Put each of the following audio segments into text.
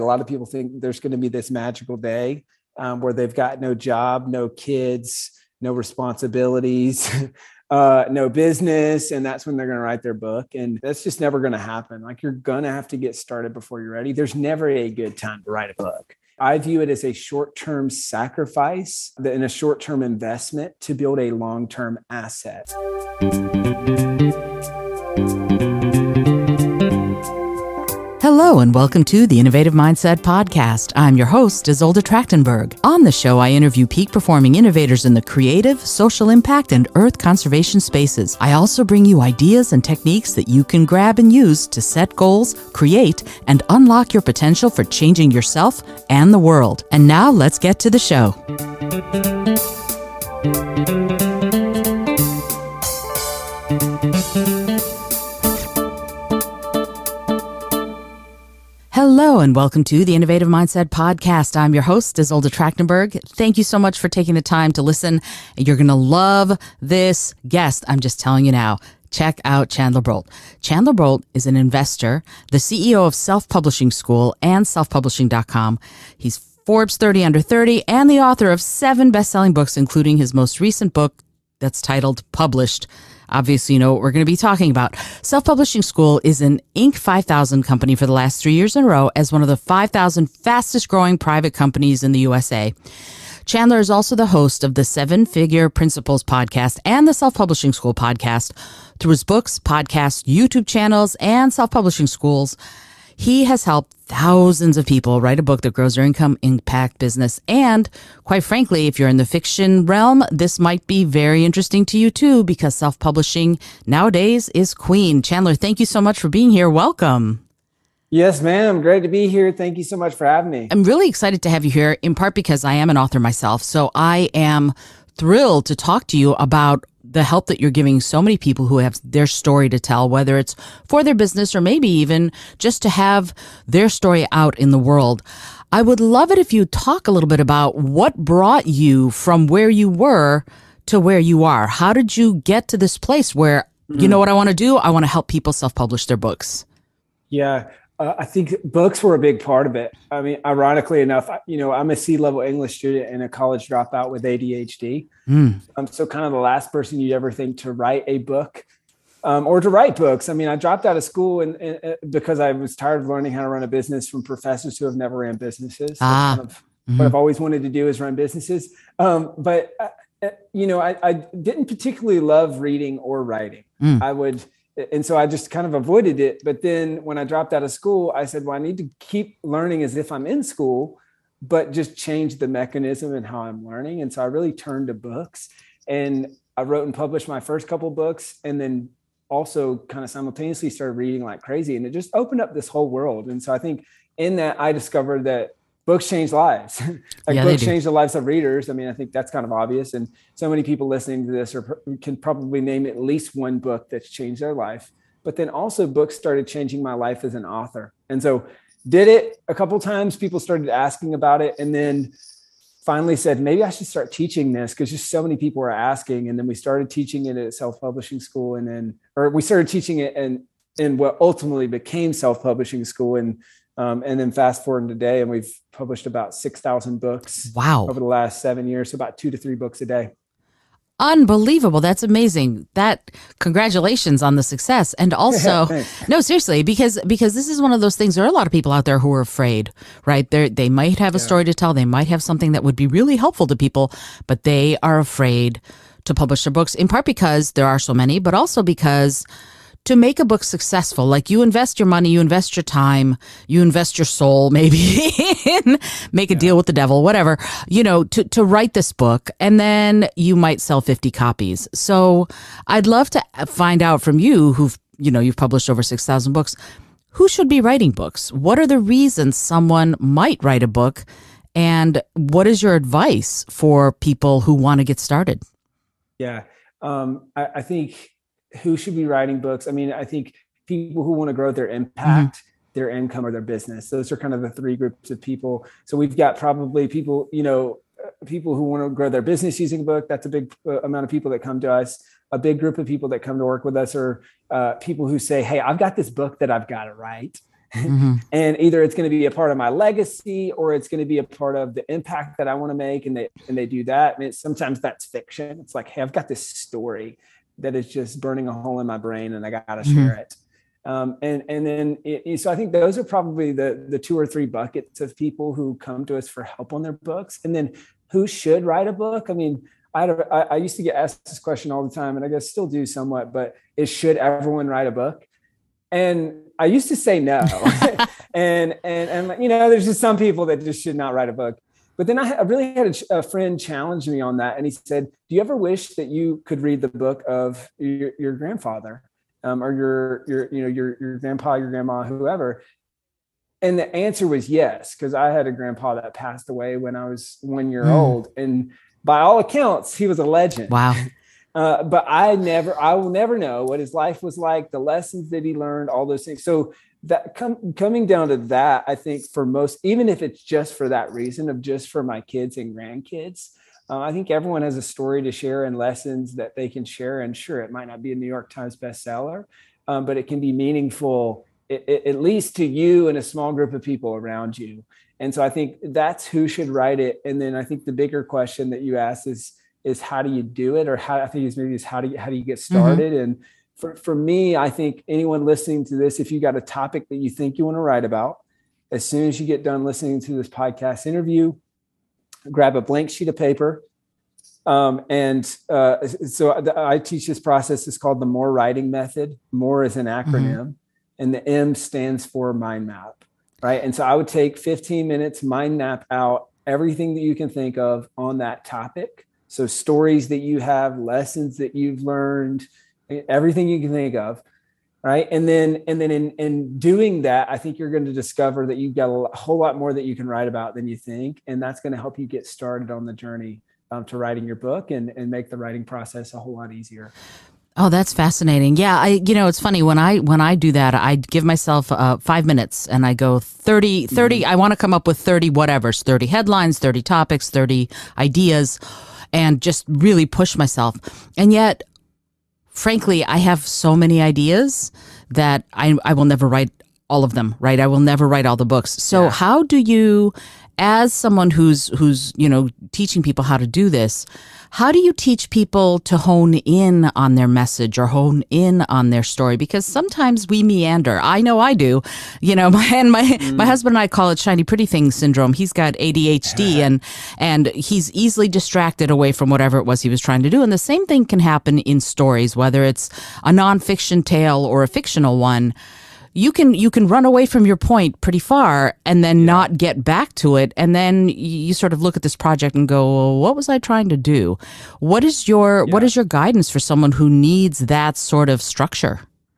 A lot of people think there's going to be this magical day where they've got no job, no kids, no responsibilities, no business. And that's when they're going to write their book. And that's just never going to happen. Like, you're going to have to get started before you're ready. There's never a good time to write a book. I view it as a short-term sacrifice and a short-term investment to build a long-term asset. Hello and welcome to the Innovative Mindset Podcast. I'm your host, Isolde Trachtenberg. On the show, I interview peak performing innovators in the creative, social impact, and earth conservation spaces. I also bring you ideas and techniques that you can grab and use to set goals, create, and unlock your potential for changing yourself and the world. And now let's get to the show. Hello and welcome to the Innovative Mindset Podcast. I'm your host, Isolde Trachtenberg. Thank you so much for taking the time to listen. You're going to love this guest. I'm just telling you now. Check out Chandler Bolt. Chandler Bolt is an investor, the CEO of Self-Publishing School and selfpublishing.com. He's Forbes 30 Under 30 and the author of 7 best-selling books, including his most recent book that's titled Published. Obviously, you know what we're going to be talking about. Self-Publishing School is an Inc. 5000 company for the last 3 years in a row as one of the 5,000 fastest growing private companies in the USA. Chandler is also the host of the 7-Figure Principles podcast and the Self-Publishing School podcast. Through his books, podcasts, YouTube channels, and self-publishing schools, he has helped thousands of people write a book that grows their income, impact, business. And quite frankly, if you're in the fiction realm, this might be very interesting to you too, because self-publishing nowadays is queen. Chandler, thank you so much for being here. Welcome. Yes, ma'am. Great to be here. Thank you so much for having me. I'm really excited to have you here, in part because I am an author myself. So I am thrilled to talk to you about the help that you're giving so many people who have their story to tell, whether it's for their business or maybe even just to have their story out in the world. I would love it if you talk a little bit about what brought you from where you were to where you are. How did you get to this place where, you know what I want to do? I want to help people self-publish their books. Yeah. I think books were a big part of it. I mean, ironically enough, I'm a C-level English student and a college dropout with ADHD. So kind of the last person you'd ever think to write a book or to write books. I mean, I dropped out of school and because I was tired of learning how to run a business from professors who have never ran businesses. Kind of what I've always wanted to do is run businesses. But I didn't particularly love reading or writing. And so I just kind of avoided it. But then when I dropped out of school, I said, well, I need to keep learning as if I'm in school, but just change the mechanism and how I'm learning. And so I really turned to books, and I wrote and published my first couple books, and then also kind of simultaneously started reading like crazy. And it just opened up this whole world. And so I think in that I discovered that books change lives. Books change the lives of readers. I mean, I think that's kind of obvious. And so many people listening to this can probably name at least one book that's changed their life. But then also books started changing my life as an author. And so did it a couple of times. People started asking about it. And then finally said, maybe I should start teaching this because just so many people were asking. And then we started teaching it at Self-Publishing School. Or we started teaching it in what ultimately became Self-Publishing School. And then fast forward today, and we've published about 6,000 books over the last 7 years, so about 2 to 3 books a day. Unbelievable. That's amazing. Congratulations on the success. And also, no, seriously, because this is one of those things, there are a lot of people out there who are afraid, right? They might have a story to tell. They might have something that would be really helpful to people, but they are afraid to publish their books, in part because there are so many, but also because to make a book successful, like you invest your money, you invest your time, you invest your soul, maybe make a deal with the devil, whatever, to write this book, and then you might sell 50 copies. So I'd love to find out from you you've published over 6,000 books, who should be writing books? What are the reasons someone might write a book? And what is your advice for people who want to get started? Yeah. I think who should be writing books? I mean, I think people who want to grow their impact, their income, or their business. Those are kind of the 3 groups of people. So we've got probably people, people who want to grow their business using a book. That's a big amount of people that come to us. A big group of people that come to work with us are people who say, hey, I've got this book that I've got to write. Mm-hmm. And either it's going to be a part of my legacy or it's going to be a part of the impact that I want to make. And they do that. And sometimes that's fiction. It's like, hey, I've got this story that is just burning a hole in my brain and I got to share it. So I think those are probably the 2 or 3 buckets of people who come to us for help on their books. And then who should write a book? I mean, I used to get asked this question all the time, and I guess still do somewhat, but should everyone write a book? And I used to say no. and there's just some people that just should not write a book. But then I really had a friend challenge me on that. And he said, do you ever wish that you could read the book of your grandfather or your grandpa, your grandma, whoever? And the answer was yes, because I had a grandpa that passed away when I was 1 year old. And by all accounts, he was a legend. Wow. But I will never know what his life was like, the lessons that he learned, all those things. So that coming down to that, I think for most, even if it's just for that reason of just for my kids and grandkids, I think everyone has a story to share and lessons that they can share. And sure, it might not be a New York Times bestseller, but it can be meaningful, at least to you and a small group of people around you. And so I think that's who should write it. And then I think the bigger question that you asked is how do you do it? Or how do you get started? Mm-hmm. And for me, I think anyone listening to this, if you got a topic that you think you want to write about, as soon as you get done listening to this podcast interview, grab a blank sheet of paper. So I teach this process. It's called the More Writing Method. More is an acronym, and the M stands for mind map, right? And so I would take 15 minutes, mind map out everything that you can think of on that topic. So stories that you have, lessons that you've learned, everything you can think of, right? And then in doing that, I think you're going to discover that you've got a whole lot more that you can write about than you think. And that's going to help you get started on the journey to writing your book and make the writing process a whole lot easier. Oh, that's fascinating. Yeah. It's funny when I do that, I give myself 5 minutes and I go 30, I want to come up with 30 whatevers, 30 headlines, 30 topics, 30 ideas, and just really push myself. And yet, frankly, I have so many ideas that I will never write all of them, right? I will never write all the books. So how do you, as someone who's teaching people how to do this, how do you teach people to hone in on their message or hone in on their story? Because sometimes we meander. I know I do. My husband and I call it shiny pretty thing syndrome. He's got ADHD and he's easily distracted away from whatever it was he was trying to do. And the same thing can happen in stories, whether it's a nonfiction tale or a fictional one. You can run away from your point pretty far and then not get back to it. And then you sort of look at this project and go, well, what was I trying to do? What is your guidance for someone who needs that sort of structure?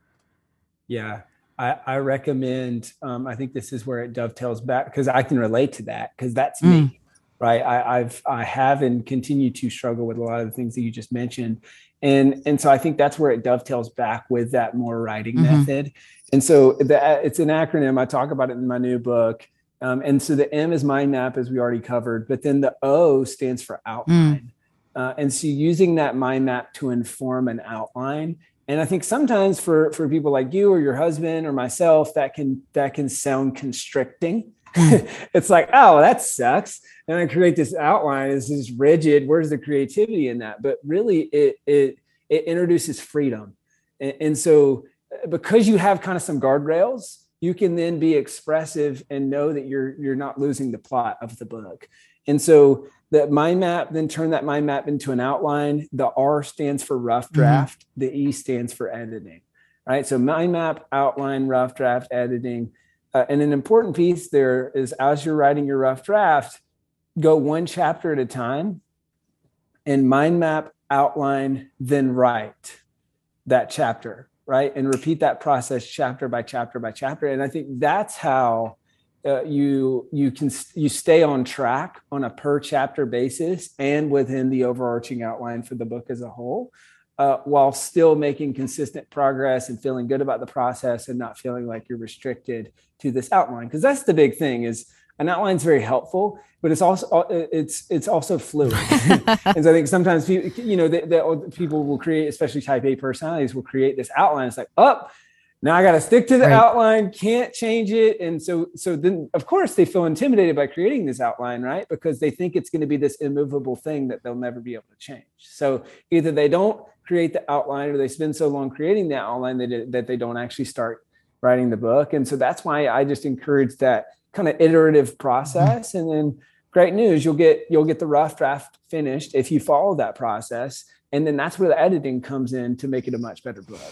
Yeah, I recommend, I think this is where it dovetails back because I can relate to that because that's me, right? I have and continue to struggle with a lot of the things that you just mentioned. And so I think that's where it dovetails back with that more writing method. And so it's an acronym. I talk about it in my new book. And so the M is mind map, as we already covered, but then the O stands for outline. And so using that mind map to inform an outline. And I think sometimes for people like you or your husband or myself, that can sound constricting. It's like, oh, that sucks. And I create this outline. It's just rigid. Where's the creativity in that? But really it introduces freedom. And so because you have kind of some guardrails, you can then be expressive and know that you're not losing the plot of the book. And so the mind map, then turn that mind map into an outline. The R stands for rough draft. The E stands for editing, right? So mind map, outline, rough draft, editing. And an important piece there is as you're writing your rough draft, go one chapter at a time and mind map, outline, then write that chapter, right? And repeat that process chapter by chapter by chapter. And I think that's how you stay on track on a per chapter basis and within the overarching outline for the book as a whole, while still making consistent progress and feeling good about the process and not feeling like you're restricted to this outline. Because that's the big thing is an outline is very helpful, but it's also fluid. And so I think sometimes people will create, especially type A personalities will create this outline. It's like, now I got to stick to the outline, can't change it. And so then of course they feel intimidated by creating this outline, right? Because they think it's going to be this immovable thing that they'll never be able to change. So either they don't create the outline, or they spend so long creating the outline that they don't actually start writing the book. And so that's why I just encourage that kind of iterative process. And then great news, you'll get the rough draft finished if you follow that process. And then that's where the editing comes in to make it a much better book.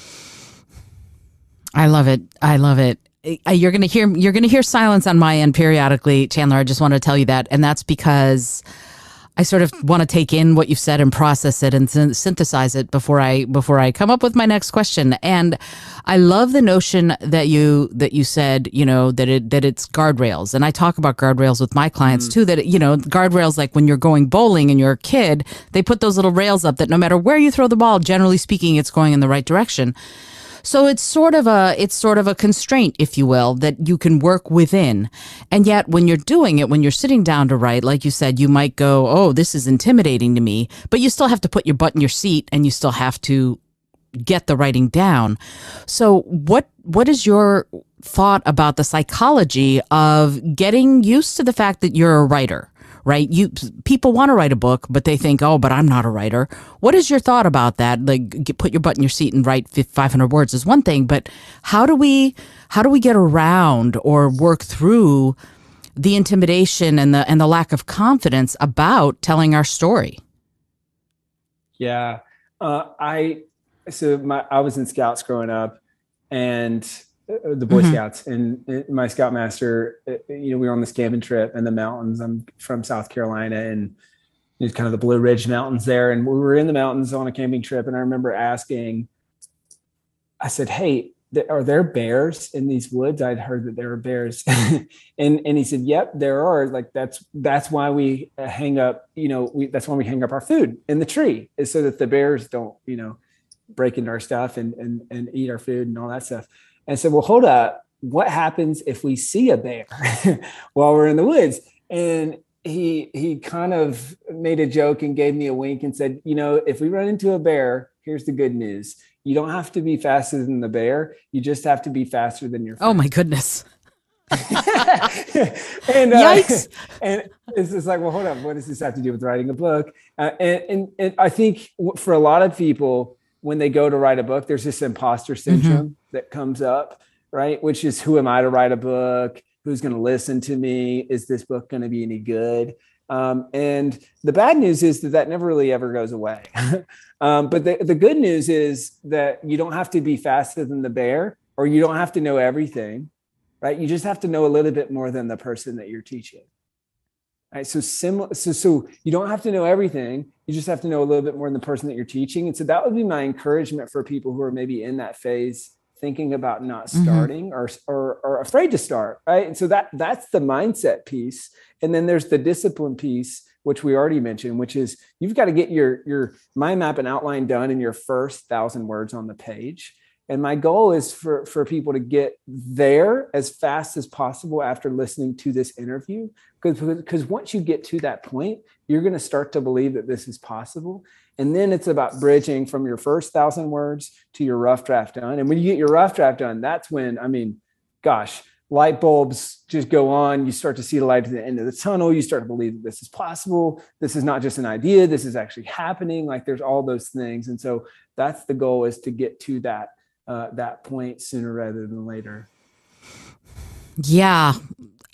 I love it. I love it. You're going to hear silence on my end periodically, Chandler. I just want to tell you that. And that's because I sort of want to take in what you've said and process it and synthesize it before I come up with my next question. And I love the notion that you said, that it's guardrails. And I talk about guardrails with my clients too, that, guardrails, like when you're going bowling and you're a kid, they put those little rails up that no matter where you throw the ball, generally speaking, it's going in the right direction. So it's sort of a constraint, if you will, that you can work within. And yet when you're doing it, when you're sitting down to write, like you said, you might go, oh, this is intimidating to me, but you still have to put your butt in your seat and you still have to get the writing down. So what is your thought about the psychology of getting used to the fact that you're a writer? Right? People want to write a book, but they think, oh, but I'm not a writer. What is your thought about that? Like, put your butt in your seat and write 500 words is one thing, but how do we get around or work through the intimidation and the lack of confidence about telling our story? Yeah. I was in Scouts growing up, and the Boy Scouts, and my Scoutmaster, we were on this camping trip in the mountains. I'm from South Carolina, and it's kind of the Blue Ridge Mountains there. And we were in the mountains on a camping trip. And I remember asking, I said, hey, are there bears in these woods? I'd heard that there were bears. and he said, yep, there are. Like, that's why we hang up, that's why we hang up our food in the tree, is so that the bears don't, break into our stuff and eat our food and all that stuff. And so, well, hold up. What happens if we see a bear while we're in the woods? And he kind of made a joke and gave me a wink and said, if we run into a bear, here's the good news. You don't have to be faster than the bear. You just have to be faster than your friend. Oh my goodness. And Yikes. And it's just like, well, hold on. What does this have to do with writing a book? And I think for a lot of people, when they go to write a book, there's this imposter syndrome that comes up, right? Which is, who am I to write a book? Who's going to listen to me? Is this book going to be any good? And the bad news is that never really ever goes away. But the good news is that you don't have to be faster than the bear, or you don't have to know everything, right? You just have to know a little bit more than the person that you're teaching. Right. So you don't have to know everything. You just have to know a little bit more than the person that you're teaching. And so that would be my encouragement for people who are maybe in that phase, thinking about not starting or afraid to start. Right. And so that's the mindset piece. And then there's the discipline piece, which we already mentioned, which is you've got to get your mind map and outline done in your first 1,000 words on the page. And my goal is for people to get there as fast as possible after listening to this interview. Because once you get to that point, you're going to start to believe that this is possible. And then it's about bridging from your first 1,000 words to your rough draft done. And when you get your rough draft done, that's when, light bulbs just go on. You start to see the light at the end of the tunnel. You start to believe that this is possible. This is not just an idea. This is actually happening. Like, there's all those things. And so that's the goal, is to get to that point sooner rather than later. Yeah,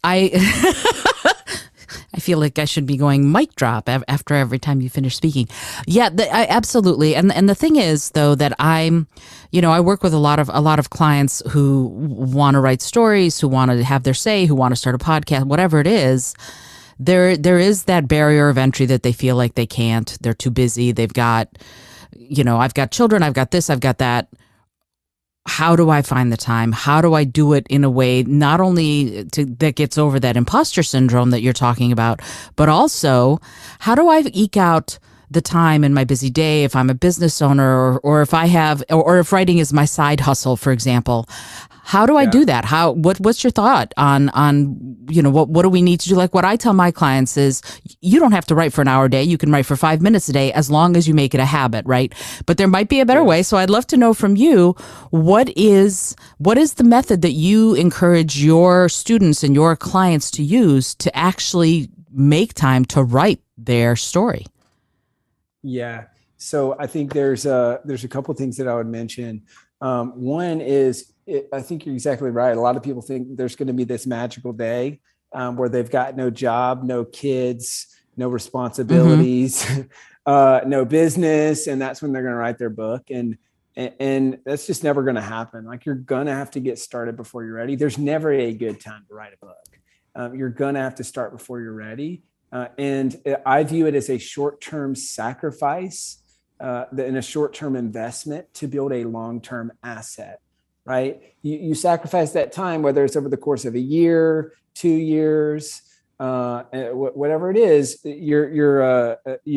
I feel like I should be going mic drop after every time you finish speaking. Yeah, absolutely. And the thing is, though, that I work with a lot of clients who want to write stories, who want to have their say, who want to start a podcast, whatever it is. There is that barrier of entry that they feel like they can't. They're too busy. They've got, I've got children. I've got this. I've got that. How do I find the time? How do I do it in a way not only that gets over that imposter syndrome that you're talking about, but also how do I eke out the time in my busy day, if I'm a business owner, or if I have, or if writing is my side hustle, for example. How do I do that? What's your thought on what do we need to do? Like what I tell my clients is you don't have to write for an hour a day. You can write for 5 minutes a day as long as you make it a habit, right? But there might be a better way. So I'd love to know from you, what is the method that you encourage your students and your clients to use to actually make time to write their story? Yeah. So I think there's a couple of things that I would mention. One is, I think you're exactly right. A lot of people think there's going to be this magical day where they've got no job, no kids, no responsibilities, no business, and that's when they're going to write their book. And that's just never going to happen. Like, you're going to have to get started before you're ready. There's never a good time to write a book. You're going to have to start before you're ready. And I view it as a short-term sacrifice and a short-term investment to build a long-term asset. Right? You sacrifice that time, whether it's over the course of a year, 2 years, whatever it is. You're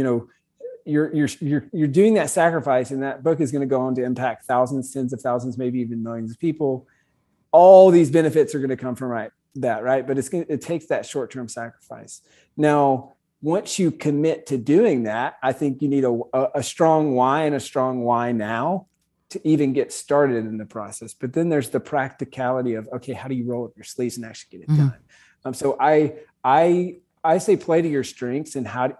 doing that sacrifice, and that book is going to go on to impact thousands, tens of thousands, maybe even millions of people. All these benefits are going to come from that, right? But it takes that short-term sacrifice. Now, once you commit to doing that, I think you need a strong why and a strong why now to even get started in the process. But then there's the practicality of, okay, how do you roll up your sleeves and actually get it done? So I say play to your strengths and how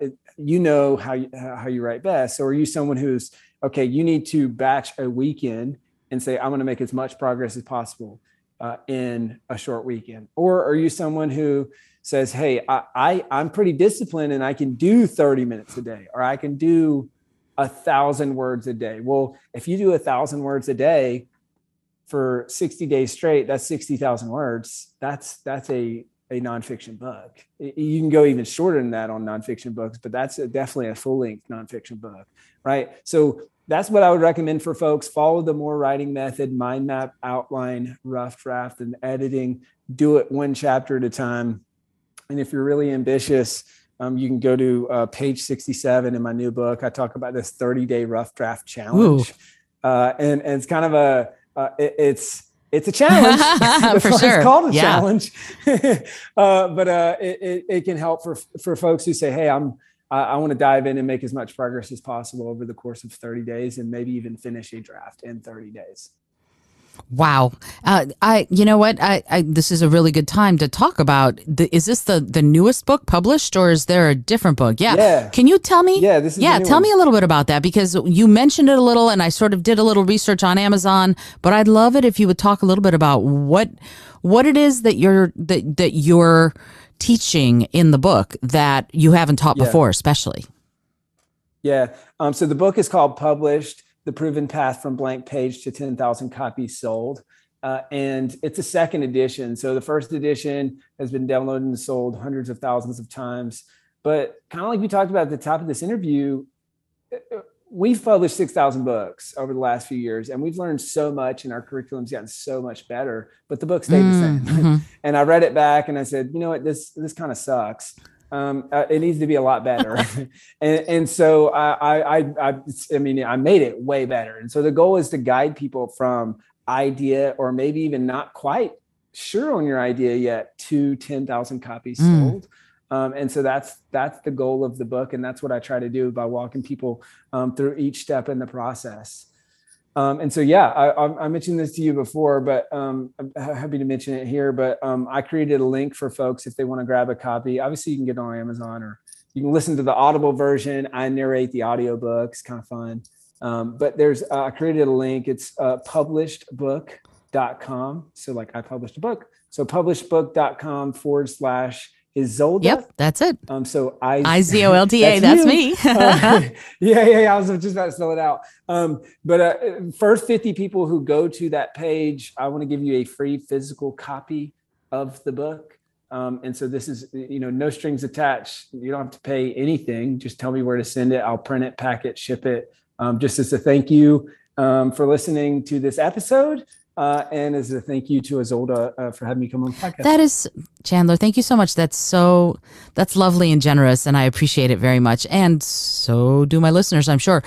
you write best. So are you someone who's, okay, you need to batch a weekend and say, I'm going to make as much progress as possible in a short weekend? Or are you someone who says, hey, I'm pretty disciplined and I can do 30 minutes a day, or I can do 1,000 words a day? Well, if you do 1,000 words a day for 60 days straight, that's 60,000 words. That's a nonfiction book. You can go even shorter than that on nonfiction books, but that's definitely a full-length nonfiction book, right? So that's what I would recommend for folks. Follow the Moore writing method: mind map, outline, rough draft, and editing. Do it one chapter at a time. And if you're really ambitious, you can go to page 67 in my new book. I talk about this 30-day rough draft challenge. And it's kind of it's a challenge. For sure. It's called a challenge. But it can help for folks who say, hey, I want to dive in and make as much progress as possible over the course of 30 days and maybe even finish a draft in 30 days. Wow. You know what? This is a really good time to talk about is this the newest book published, or is there a different book? Yeah. Can you tell me? Yeah, this is tell me a little bit about that, because you mentioned it a little and I sort of did a little research on Amazon, but I'd love it if you would talk a little bit about what it is that you're teaching in the book that you haven't taught before, especially. Yeah. So the book is called Published: The Proven Path from Blank Page to 10,000 Copies Sold. And it's a second edition. So the first edition has been downloaded and sold hundreds of thousands of times. But kind of like we talked about at the top of this interview, we've published 6,000 books over the last few years, and we've learned so much, and our curriculum's gotten so much better, but the book stayed the same. Mm-hmm. And I read it back and I said, you know what, this kind of sucks. It needs to be a lot better. and so I made it way better. And so the goal is to guide people from idea, or maybe even not quite sure on your idea yet, to 10,000 copies sold. And so that's the goal of the book. And that's what I try to do by walking people through each step in the process. And so, I mentioned this to you before, but I'm happy to mention it here. But I created a link for folks if they want to grab a copy. Obviously, you can get it on Amazon, or you can listen to the Audible version. I narrate the audiobook. It's kind of fun. But I created a link. It's publishedbook.com. So like, I published a book. So publishedbook.com/Izolda. Yep, that's it. So Izolda. That's me. I was just about to spell it out. But first 50 people who go to that page, I want to give you a free physical copy of the book. And so this is, no strings attached. You don't have to pay anything. Just tell me where to send it. I'll print it, pack it, ship it. Just as a thank you for listening to this episode. and as a thank you to Izolda for having me come on the podcast. That is, Chandler, thank you so much. That's lovely and generous, and I appreciate it very much. And so do my listeners, I'm sure.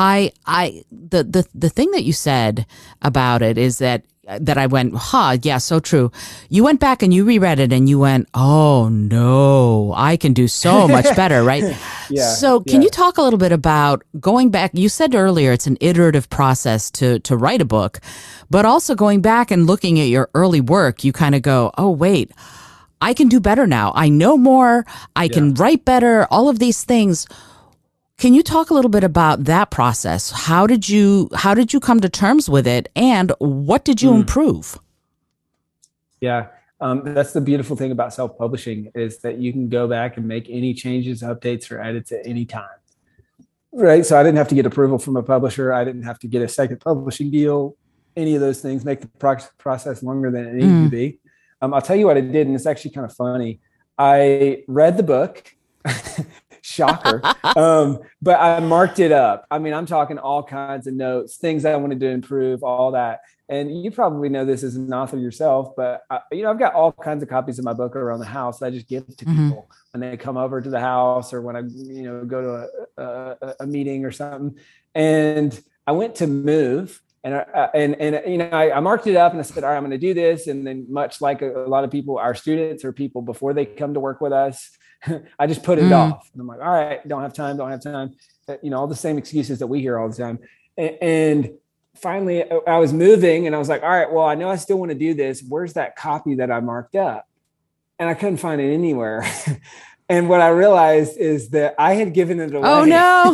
The thing that you said about it is that I went, yeah, so true. You went back and you reread it and you went, oh no, I can do so much better, right? Yeah. So can you talk a little bit about going back? You said earlier it's an iterative process to write a book, but also going back and looking at your early work, you kind of go, oh wait, I can do better now. I know more. I can write better. All of these things. Can you talk a little bit about that process? How did you come to terms with it, and what did you improve? Yeah, that's the beautiful thing about self-publishing is that you can go back and make any changes, updates, or edits at any time. Right. So I didn't have to get approval from a publisher. I didn't have to get a second publishing deal. Any of those things make the process longer than it needed to be. I'll tell you what I did, and it's actually kind of funny. I read the book. Shocker. But I marked it up. I mean, I'm talking all kinds of notes, things I wanted to improve, all that. And you probably know this as an author yourself, but I've got all kinds of copies of my book around the house that I just give to people when they come over to the house or when I, go to a meeting or something. And I went to move. And I marked it up and I said, all right, I'm going to do this. And then much like a lot of people, our students or people before they come to work with us, I just put it off. And I'm like, all right, don't have time. All the same excuses that we hear all the time. And finally I was moving and I was like, all right, well, I know I still want to do this. Where's that copy that I marked up? And I couldn't find it anywhere. And what I realized is that I had given it away. Oh no!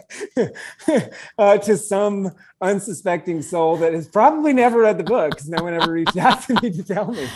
To some unsuspecting soul that has probably never read the book because no one ever reached out to me to tell me.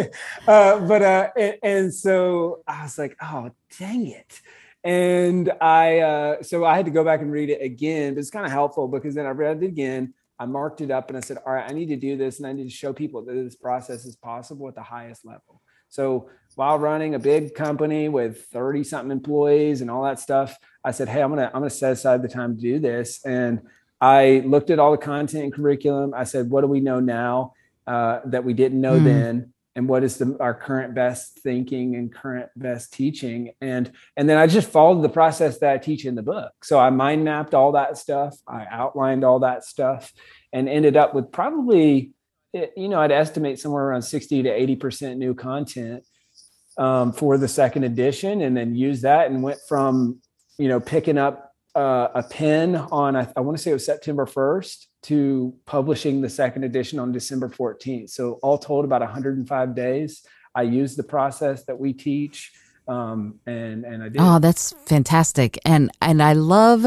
And so I was like, oh, dang it. And so I had to go back and read it again, but it's kind of helpful because then I read it again. I marked it up and I said, all right, I need to do this. And I need to show people that this process is possible at the highest level. So while running a big company with 30 something employees and all that stuff, I said, hey, I'm going to set aside the time to do this. And I looked at all the content and curriculum. I said, what do we know now that we didn't know then? And what is our current best thinking and current best teaching? And then I just followed the process that I teach in the book. So I mind mapped all that stuff. I outlined all that stuff and ended up with probably, I'd estimate somewhere around 60 to 80% new content for the second edition, and then use that and went from, picking up a pen on, I want to say it was September 1st to publishing the second edition on December 14th. So all told about 105 days. I used the process that we teach. And I did. Oh, that's fantastic. And I love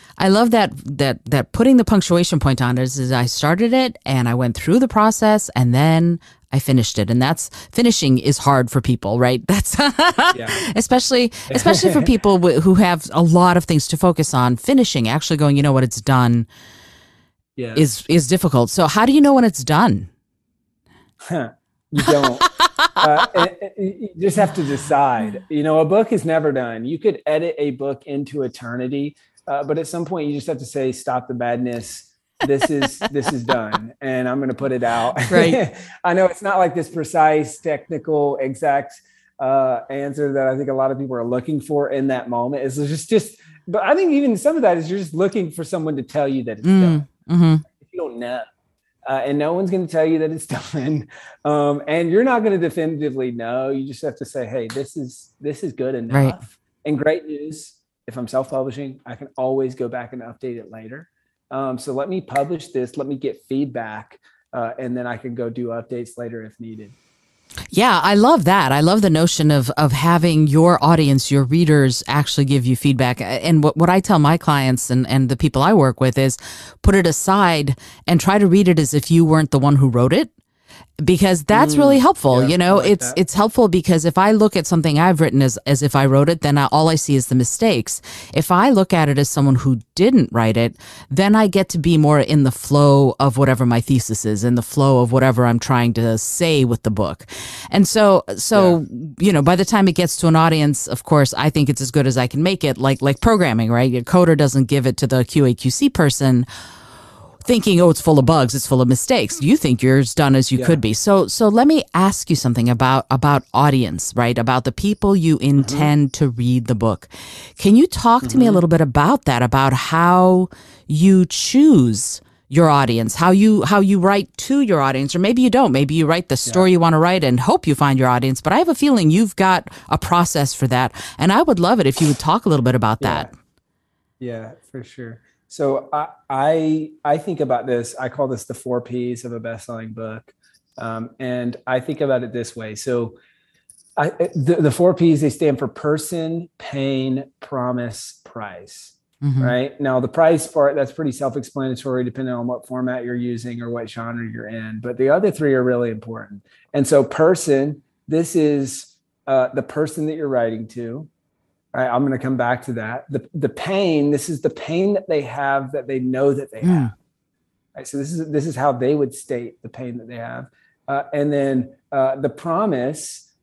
that putting the punctuation point on it is I started it and I went through the process and then I finished it. And finishing is hard for people, right? That's especially for people who have a lot of things to focus on. Finishing, actually going, you know what, it's done is difficult. So how do you know when it's done? You don't. You just have to decide. A book is never done. You could edit a book into eternity. But at some point you just have to say, stop the madness. This is done. And I'm going to put it out. Right. I know it's not like this precise, technical, exact answer that I think a lot of people are looking for in that moment. It's just, but I think even some of that is you're just looking for someone to tell you that it's done. Mm-hmm. If you don't know. And no one's going to tell you that it's done. And you're not going to definitively know. You just have to say, hey, this is good enough. Right. And great news. If I'm self-publishing, I can always go back and update it later. So let me publish this, let me get feedback, and then I can go do updates later if needed. Yeah, I love that. I love the notion of having your audience, your readers actually give you feedback. And what I tell my clients and the people I work with is put it aside and try to read it as if you weren't the one who wrote it. Because that's really helpful. Yeah, it's helpful because if I look at something I've written as if I wrote it, then all I see is the mistakes. If I look at it as someone who didn't write it, then I get to be more in the flow of whatever my thesis is, in the flow of whatever I'm trying to say with the book. And so by the time it gets to an audience, of course, I think it's as good as I can make it, like programming, right? Your coder doesn't give it to the QA/QC person. thinking, oh, it's full of bugs, it's full of mistakes. You think you're as done as you could be. So let me ask you something about audience, right? About the people you intend to read the book. Can you talk to me a little bit about that, about how you choose your audience, how you write to your audience, or maybe you don't. Maybe you write the story you want to write and hope you find your audience. But I have a feeling you've got a process for that. And I would love it if you would talk a little bit about that. Yeah, for sure. So I think about this. I call this the 4 Ps of a best-selling book. And I think about it this way. So the 4 Ps, they stand for person, pain, promise, price, right? Now the price part, that's pretty self-explanatory depending on what format you're using or what genre you're in. But the other 3 are really important. And so person, this is the person that you're writing to. Right, I'm going to come back to that. The pain, this is the pain that they have that they know that they have. Right, so this is how they would state the pain that they have. And then the promise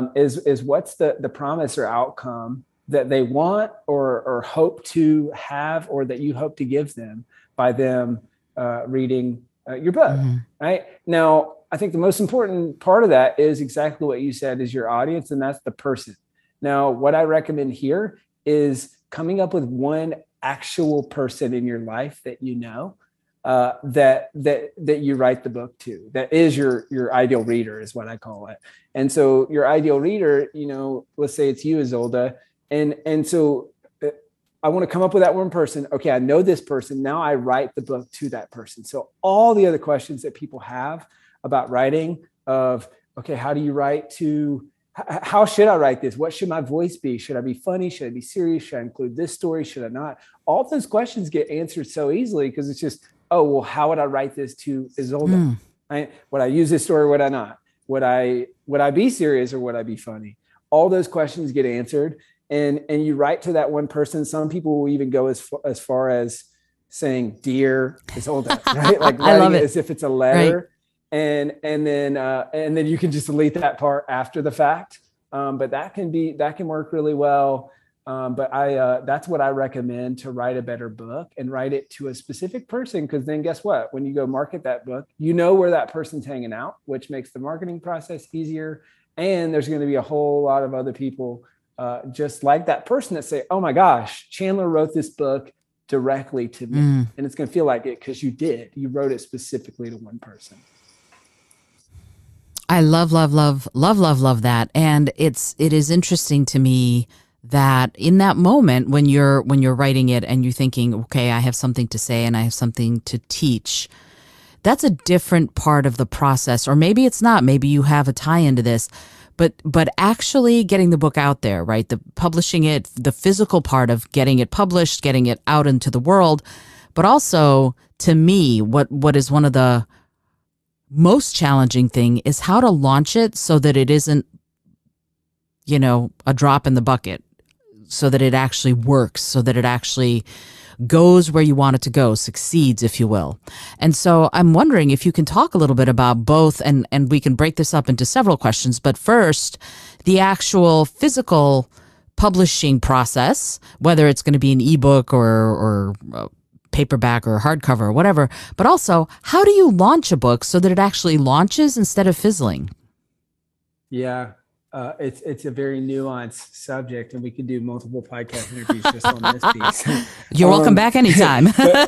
is what's the promise or outcome that they want or hope to have, or that you hope to give them by them reading your book. Right now, I think the most important part of that is exactly what you said, is your audience, and that's the person. Now, what I recommend here is coming up with one actual person in your life that you know, that you write the book to. That is your ideal reader, is what I call it. And so your ideal reader, let's say it's you, Izolda, and so I want to come up with that one person. Okay, I know this person. Now I write the book to that person. So all the other questions that people have about writing, of okay, how do you write to? How should I write this? What should my voice be? Should I be funny? Should I be serious? Should I include this story? Should I not? All those questions get answered so easily because it's just, oh, well, how would I write this to Izolda? Right? Would I use this story? Would I not? Would I be serious, or would I be funny? All those questions get answered, and you write to that one person. Some people will even go as far as saying, "Dear Izolda," right? Like writing it as if it's a letter. Right. And then you can just delete that part after the fact. But that can work really well. But that's what I recommend, to write a better book and write it to a specific person. Because then guess what? When you go market that book, you know where that person's hanging out, which makes the marketing process easier. And there's going to be a whole lot of other people just like that person that say, oh my gosh, Chandler wrote this book directly to me. And it's going to feel like it because you wrote it specifically to one person. I love that. And it is interesting to me that in that moment when you're writing it and you're thinking, okay, I have something to say and I have something to teach, that's a different part of the process. Or maybe it's not. Maybe you have a tie into this. But actually getting the book out there, right? The publishing it, the physical part of getting it published, getting it out into the world. But also, to me, what is one of the most challenging thing is how to launch it so that it isn't, a drop in the bucket, so that it actually works, so that it actually goes where you want it to go, succeeds, if you will. And so I'm wondering if you can talk a little bit about both, and we can break this up into several questions. But first, the actual physical publishing process, whether it's going to be an ebook or paperback or hardcover or whatever, but also how do you launch a book so that it actually launches instead of fizzling? Yeah, it's a very nuanced subject, and we could do multiple podcast interviews just on this piece. You're welcome back anytime.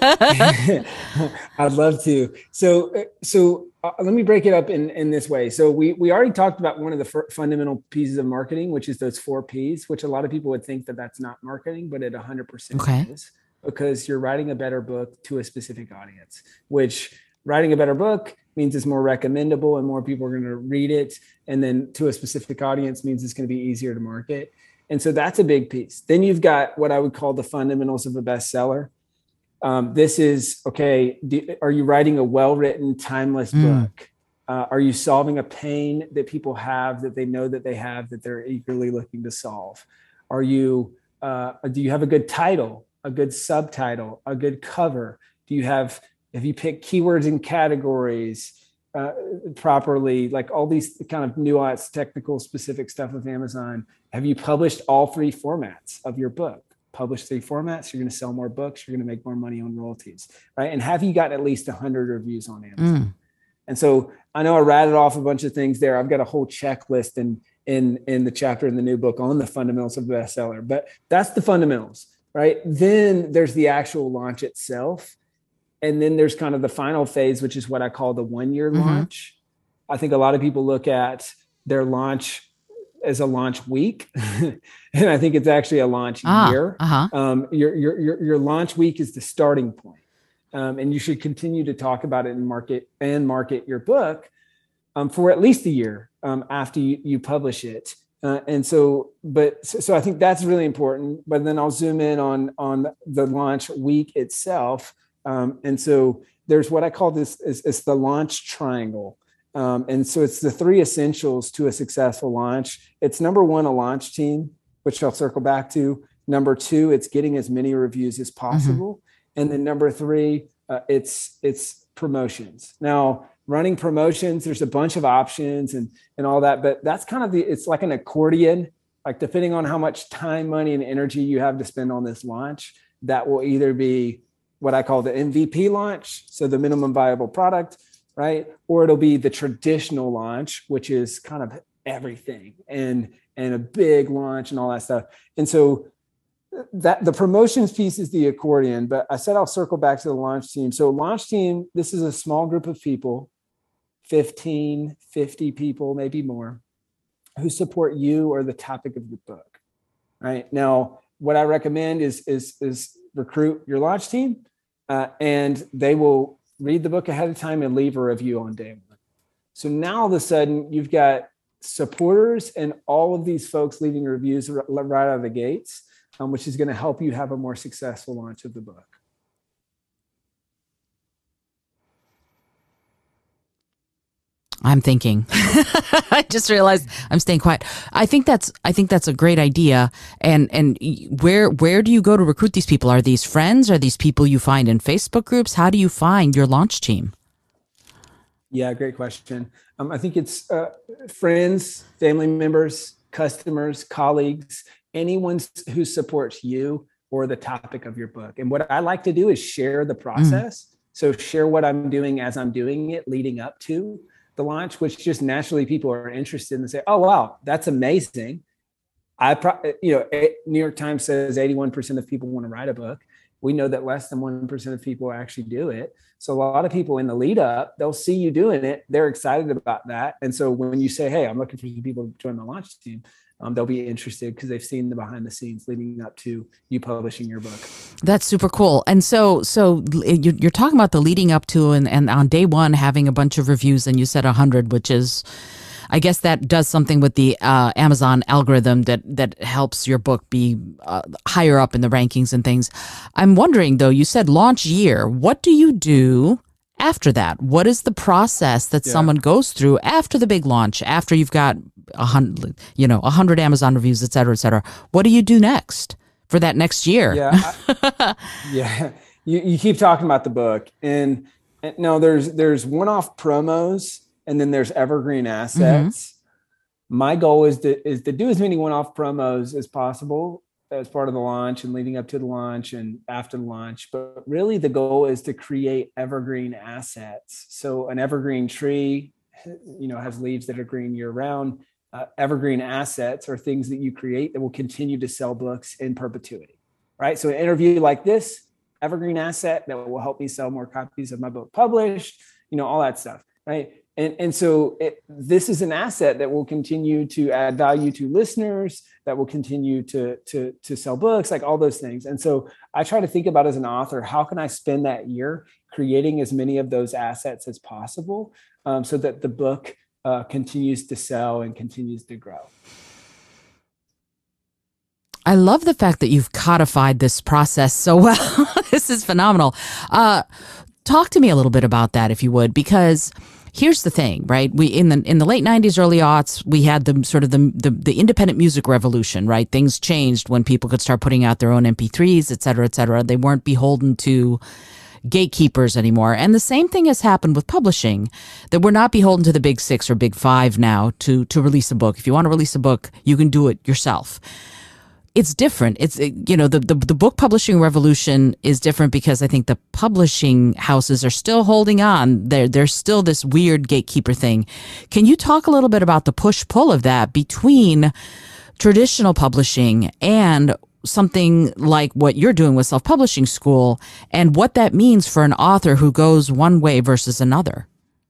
I'd love to. So let me break it up in this way. So we already talked about one of the fundamental pieces of marketing, which is those 4 Ps, which a lot of people would think that that's not marketing, but it 100% is. Because you're writing a better book to a specific audience, which writing a better book means it's more recommendable and more people are going to read it. And then to a specific audience means it's going to be easier to market. And so that's a big piece. Then you've got what I would call the fundamentals of a bestseller. This is, okay, are you writing a well-written, timeless book? Are you solving a pain that people have, that they know that they have, that they're eagerly looking to solve? Do you have a good title, a good subtitle, a good cover? Have you picked keywords and categories properly? Like all these kind of nuanced, technical, specific stuff with Amazon. Have you published all 3 formats of your book? publish 3 formats, you're going to sell more books, you're going to make more money on royalties, right? And have you gotten at least 100 reviews on Amazon? And so I know I rattled off a bunch of things there. I've got a whole checklist in the chapter in the new book on the fundamentals of the bestseller, but that's the fundamentals, right? Then there's the actual launch itself. And then there's kind of the final phase, which is what I call the 1-year launch. I think a lot of people look at their launch as a launch week. And I think it's actually a launch year. Your launch week is the starting point. And you should continue to talk about it and market your book for at least a year after you publish it. So I think that's really important. But then I'll zoom in on the launch week itself. And so there's what I call this is the launch triangle. And so it's the 3 essentials to a successful launch. It's number 1, a launch team, which I'll circle back to. Number 2, it's getting as many reviews as possible. And then number 3, it's promotions. Now, running promotions, there's a bunch of options and all that, but that's kind of it's like an accordion, like depending on how much time, money, and energy you have to spend on this launch, that will either be what I call the MVP launch, so the minimum viable product, right? Or it'll be the traditional launch, which is kind of everything and a big launch and all that stuff. And so that the promotions piece is the accordion, but I said I'll circle back to the launch team. So launch team, this is a small group of people, 15, 50 people, maybe more, who support you or the topic of your book, right? Now, what I recommend is recruit your launch team, and they will read the book ahead of time and leave a review on day 1. So now all of a sudden you've got supporters and all of these folks leaving reviews right out of the gates, which is going to help you have a more successful launch of the book. I'm thinking. I just realized I'm staying quiet. I think that's a great idea. And where do you go to recruit these people? Are these friends? Are these people you find in Facebook groups? How do you find your launch team? Yeah, great question. I think it's friends, family members, customers, colleagues, anyone who supports you or the topic of your book. And what I like to do is share the process. So share what I'm doing as I'm doing it leading up to the launch, which just naturally people are interested in and say, oh, wow, that's amazing. New York Times says 81% of people want to write a book. We know that less than 1% of people actually do it. So a lot of people in the lead up, they'll see you doing it. They're excited about that. And so when you say, hey, I'm looking for some people to join my launch team, they'll be interested because they've seen the behind the scenes leading up to you publishing your book. That's super cool. And so you're talking about the leading up to and on day 1 having a bunch of reviews, and you said 100, which is, I guess that does something with the Amazon algorithm that helps your book be higher up in the rankings and things. I'm wondering though, you said launch year. What do you do after that? What is the process that someone goes through after the big launch, after you've got 100 Amazon reviews, et cetera, et cetera? What do you do next for that next year? You keep talking about the book, and no, there's one-off promos, and then there's evergreen assets. My goal is to do as many one-off promos as possible as part of the launch and leading up to the launch and after the launch. But really the goal is to create evergreen assets. So an evergreen tree, has leaves that are green year round. Evergreen assets are things that you create that will continue to sell books in perpetuity, right? So an interview like this, evergreen asset that will help me sell more copies of my book published, all that stuff, right? And so this is an asset that will continue to add value to listeners, that will continue to sell books, like all those things. And so I try to think about, as an author, how can I spend that year creating as many of those assets as possible, so that the book continues to sell and continues to grow. I love the fact that you've codified this process so well. This is phenomenal. Talk to me a little bit about that, if you would, because here's the thing, right? We in the late 90s, early aughts, we had the independent music revolution, right? Things changed when people could start putting out their own MP3s, et cetera, et cetera. They weren't beholden to gatekeepers anymore. And the same thing has happened with publishing, that we're not beholden to the big 6 or big 5 now to release a book. If you want to release a book, you can do it yourself. it's different. It's, the book publishing revolution is different because I think the publishing houses are still holding on. There's still this weird gatekeeper thing. Can you talk a little bit about the push-pull of that between traditional publishing and something like what you're doing with Self-Publishing School, and what that means for an author who goes one way versus another?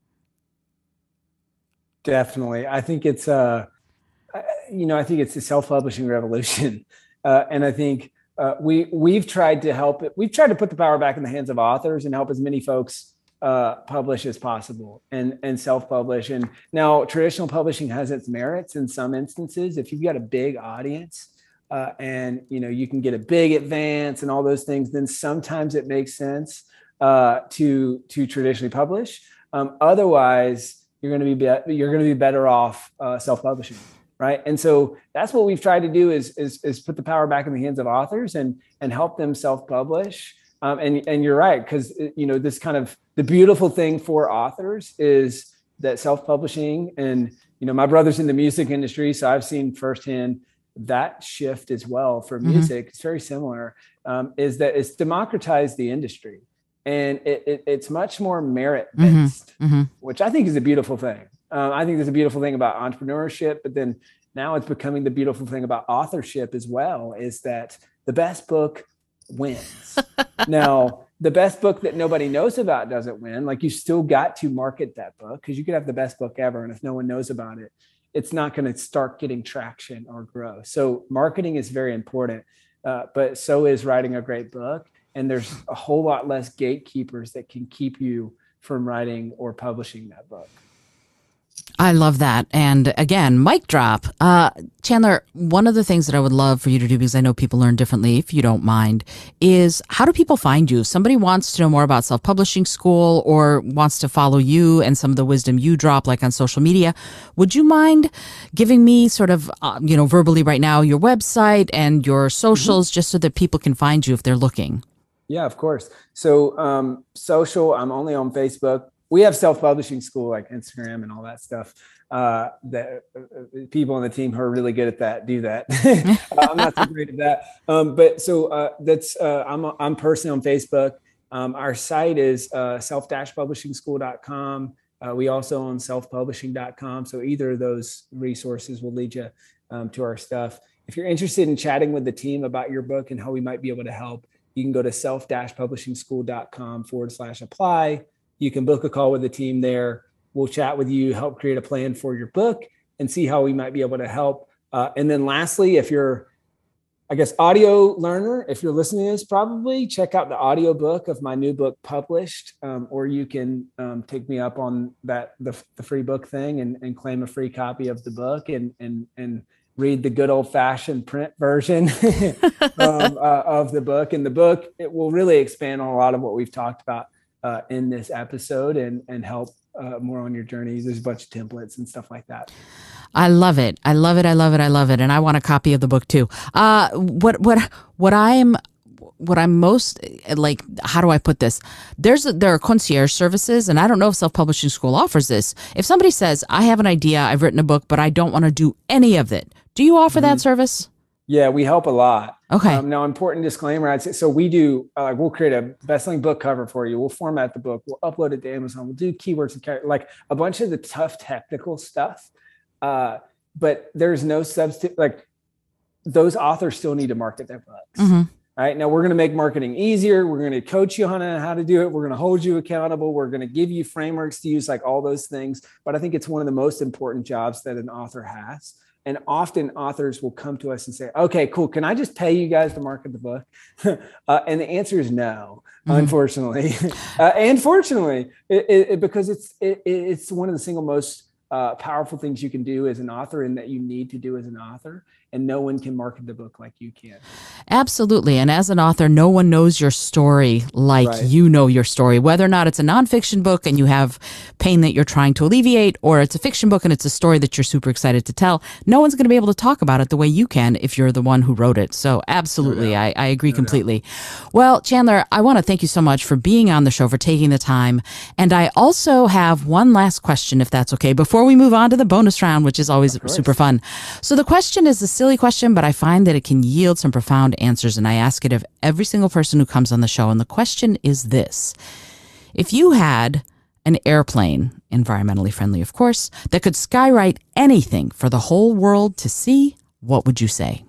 Definitely. I think it's the self-publishing revolution. And I think we've tried to help it. We've tried to put the power back in the hands of authors and help as many folks publish as possible and self-publish. And now traditional publishing has its merits in some instances. If you've got a big audience and you can get a big advance and all those things, then sometimes it makes sense to traditionally publish. Otherwise, you're going to be better off self-publishing. Right. And so that's what we've tried to do is put the power back in the hands of authors and help them self-publish. And you're right, because, this kind of the beautiful thing for authors is that self-publishing, and, my brother's in the music industry, so I've seen firsthand that shift as well for music. It's very similar, is that it's democratized the industry, and it's much more merit-based, which I think is a beautiful thing. I think there's a beautiful thing about entrepreneurship, but then now it's becoming the beautiful thing about authorship as well, is that the best book wins. Now, the best book that nobody knows about doesn't win. Like, you still got to market that book, because you could have the best book ever, and if no one knows about it, it's not going to start getting traction or grow. So marketing is very important, but so is writing a great book. And there's a whole lot less gatekeepers that can keep you from writing or publishing that book. I love that. And again, mic drop. Chandler, one of the things that I would love for you to do, because I know people learn differently, if you don't mind, is how do people find you? If somebody wants to know more about Self-Publishing School or wants to follow you and some of the wisdom you drop, like on social media, would you mind giving me sort of, verbally right now, your website and your socials, just so that people can find you if they're looking? Yeah, of course. So social, I'm only on Facebook. We have Self-Publishing School, like Instagram and all that stuff. That people on the team who are really good at that do that. I'm not so great at that. I'm personally on Facebook. Our site is self-publishingschool.com. We also own selfpublishing.com. So either of those resources will lead you to our stuff. If you're interested in chatting with the team about your book and how we might be able to help, you can go to self-publishingschool.com/apply. You can book a call with the team there. We'll chat with you, help create a plan for your book, and see how we might be able to help. And then lastly, if you're, audio learner, if you're listening to this, probably check out the audio book of my new book published, or you can take me up on that, the free book thing, and claim a free copy of the book and read the good old fashioned print version of the book. And the book, it will really expand on a lot of what we've talked about in this episode and help more on your journey. There's a bunch of templates and stuff like that. I love it. I love it. I love it. I love it. And I want a copy of the book too. What I'm most like, how do I put this? There are concierge services, and I don't know if Self-Publishing School offers this. If somebody says, I have an idea, I've written a book, but I don't want to do any of it, do you offer that service? Yeah, we help a lot. Okay. Now, important disclaimer, I'd say, so we do, we'll create a best-selling book cover for you. We'll format the book. We'll upload it to Amazon. We'll do keywords and like a bunch of the tough technical stuff. But there's no substitute. Like, those authors still need to market their books. All right. Now, we're going to make marketing easier. We're going to coach you on how to do it. We're going to hold you accountable. We're going to give you frameworks to use, like all those things. But I think it's one of the most important jobs that an author has. And often authors will come to us and say, okay, cool. Can I just pay you guys to market the book? And the answer is no, unfortunately. And fortunately, because it's one of the single most powerful things you can do as an author, and that you need to do as an author. And no one can market the book like you can. Absolutely. And as an author, no one knows your story like you know your story, whether or not it's a nonfiction book and you have pain that you're trying to alleviate, or it's a fiction book and it's a story that you're super excited to tell. No one's going to be able to talk about it the way you can if you're the one who wrote it. So absolutely, I agree completely. Well, Chandler, I want to thank you so much for being on the show, for taking the time. And I also have one last question, if that's okay, before we move on to the bonus round, which is always super fun. So the question is a silly question, but I find that it can yield some profound answers, and I ask it of every single person who comes on the show. And the question is this: if you had an airplane, environmentally friendly, of course, that could skywrite anything for the whole world to see, what would you say?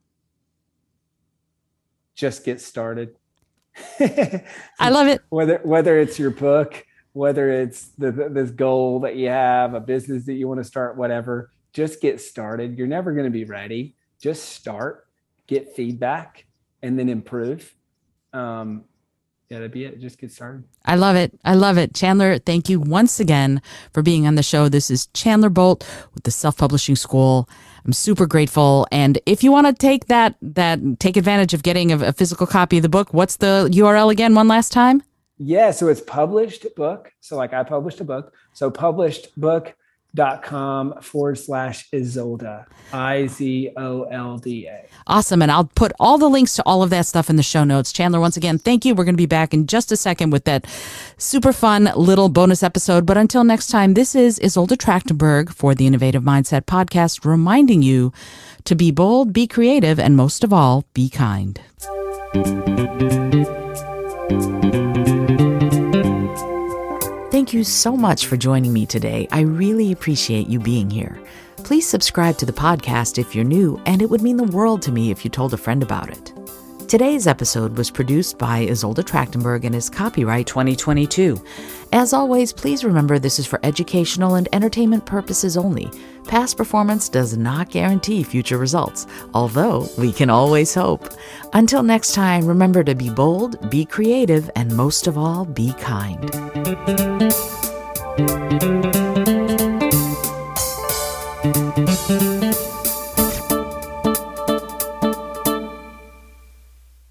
Just get started. I love it. Whether it's your book, whether it's this goal that you have, a business that you want to start, whatever, just get started. You're never going to be ready. Just start, get feedback, and then improve. That'd be it. Just get started. I love it. I love it. Chandler, thank you once again for being on the show. This is Chandler Bolt with the Self-Publishing School. I'm super grateful. And if you want to take take advantage of getting a physical copy of the book, what's the URL again one last time? Yeah. So it's published book. So like I published a book. So publishedbook.com/Izolda, IZOLDA. Awesome. And I'll put all the links to all of that stuff in the show notes. Chandler, once again, thank you. We're going to be back in just a second with that super fun little bonus episode. But until next time, this is Izolda Trachtenberg for the Innovative Mindset Podcast, reminding you to be bold, be creative, and most of all, be kind. Thank you so much for joining me today. I really appreciate you being here. Please subscribe to the podcast if you're new, and it would mean the world to me if you told a friend about it. Today's episode was produced by Izolda Trachtenberg and is copyright 2022. As always, please remember this is for educational and entertainment purposes only. Past performance does not guarantee future results, although we can always hope. Until next time, remember to be bold, be creative, and most of all, be kind.